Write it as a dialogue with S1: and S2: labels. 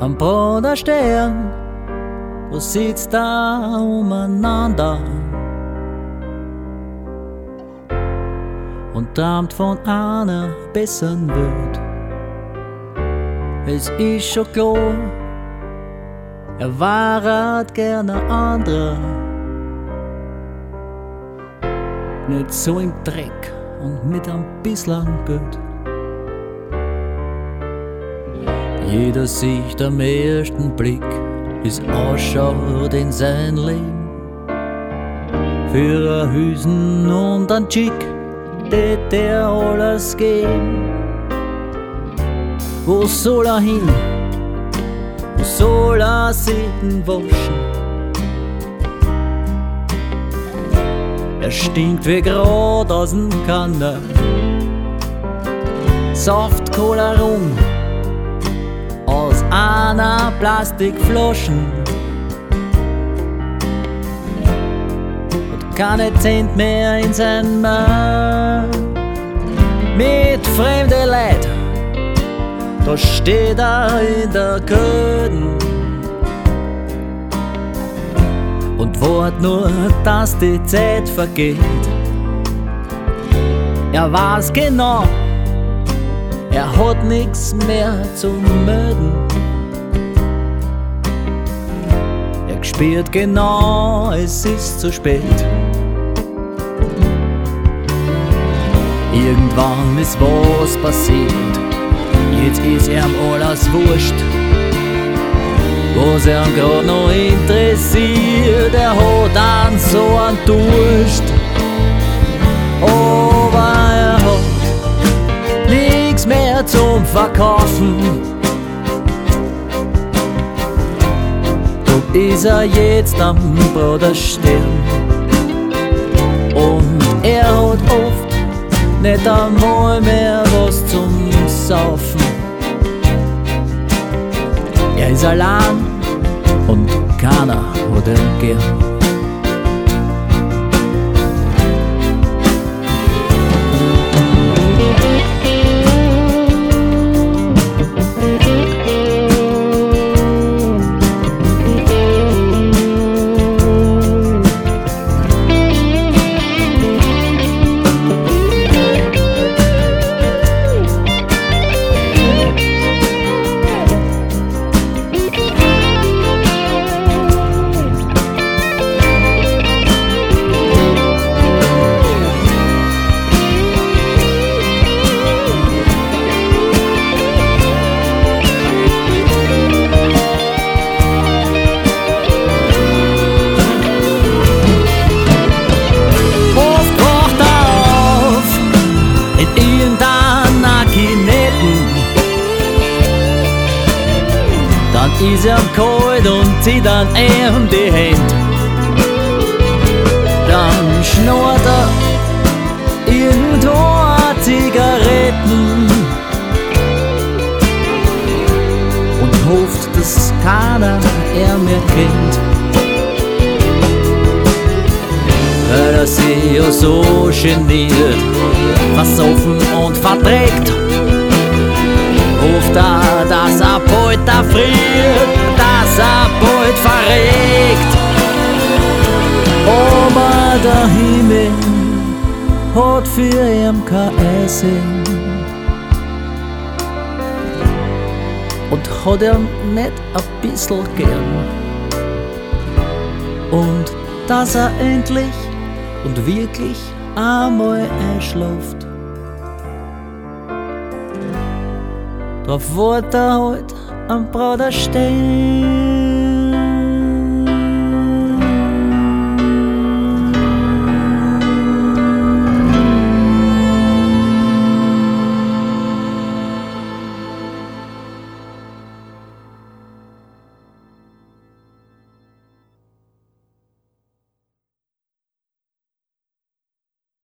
S1: am Bruderstern, du sitzt da umeinander und träumt von einer besseren Welt. Es ist schon klar, er war gerne anderer, nicht so im Dreck und mit ein bisschen Geld. Jeder sieht am ersten Blick, wie's ausschaut in sein Leben. Für ein Hüsen und ein Chick tät er alles geben. Wo soll er hin? Wo soll er sich waschen? Er stinkt wie grad aus dem Kanne, Saft, Cola, Rum aus einer Plastikflaschen und keine Cent mehr in sein Mann. Mit fremden Leid, da steht er in der Köden und wart nur, dass die Zeit vergeht. Er weiß genau, er hat nix mehr zu melden. Er spürt genau, es ist zu spät. Irgendwann ist was passiert, jetzt ist ihm alles wurscht. Was er grad noch interessiert, er hat an so einen Durst. Aber er hat nix mehr zum Verkaufen. Dort ist er jetzt am Bruderstern und er hat oft nicht einmal mehr was zum Saufen. Er ist allein und keiner hat ihn gern. Ist er kalt und zieht an ihm die Hände. Dann schnurrt er irgendwo Zigaretten und hofft, dass keiner er mehr kennt. Weil er sich ja so geniert, versoffen und verdreckt. Hofft er, dass er bald erfriert, dass er bald verreckt. Aber der Himmel hat für ihn kein Eisen und hat ihn nicht ein bisschen gern. Und dass er endlich und wirklich einmal einschläft, drauf wart er halt am Bruderstern.